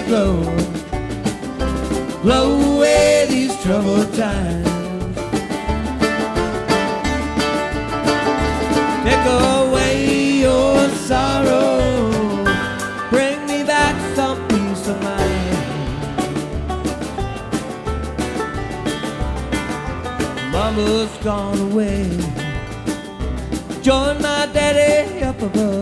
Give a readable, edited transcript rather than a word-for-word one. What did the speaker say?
blow, blow away these troubled times. Take away your sorrow, bring me back some peace of mind. Mama's gone away, join my daddy up above.